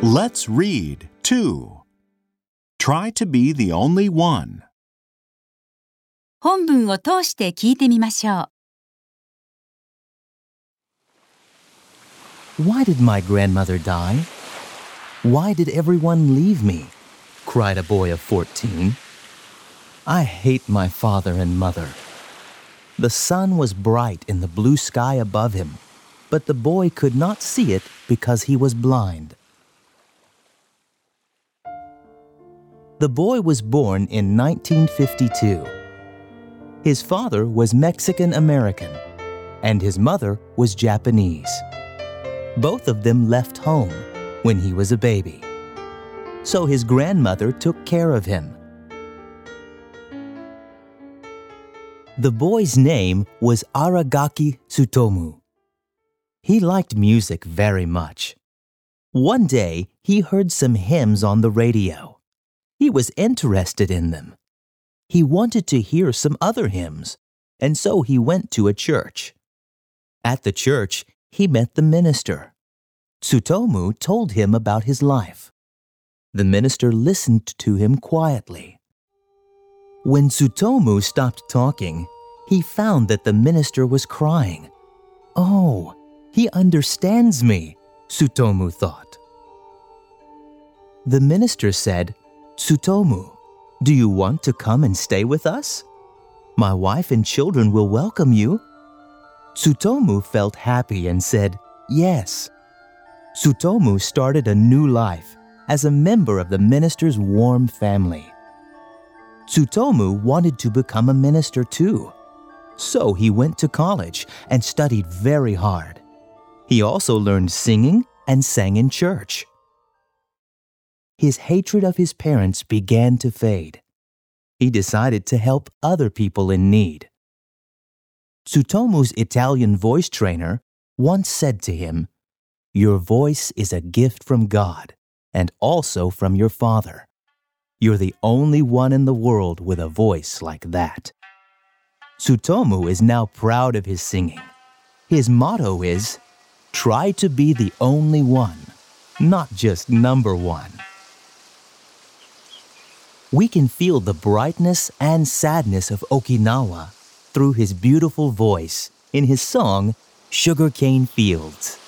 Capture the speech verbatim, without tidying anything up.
Let's read, too. Try to be the only one. 本文を通して聞いてみましょう。Why did my grandmother die? Why did everyone leave me? Cried a boy of fourteen. I hate my father and mother. The sun was bright in the blue sky above him, but the boy could not see it because he was blind. The boy was born in nineteen fifty-two. His father was Mexican-American, and his mother was Japanese. Both of them left home when he was a baby. So his grandmother took care of him. The boy's name was Aragaki Tsutomu. He liked music very much. One day, he heard some hymns on the radio. He was interested in them. He wanted to hear some other hymns, and so he went to a church. At the church, he met the minister. Tsutomu told him about his life. The minister listened to him quietly. When Tsutomu stopped talking, he found that the minister was crying. Oh, he understands me, Tsutomu thought. The minister said, Tsutomu, do you want to come and stay with us? My wife and children will welcome you. Tsutomu felt happy and said, yes. Tsutomu started a new life as a member of the minister's warm family. Tsutomu wanted to become a minister too. So he went to college and studied very hard. He also learned singing and sang in church. His hatred of his parents began to fade. He decided to help other people in need. Tsutomu's Italian voice trainer once said to him, "Your voice is a gift from God and also from your father. You're the only one in the world with a voice like that." Tsutomu is now proud of his singing. His motto is, "Try to be the only one, not just number one." We can feel the brightness and sadness of Okinawa through his beautiful voice in his song, Sugarcane Fields.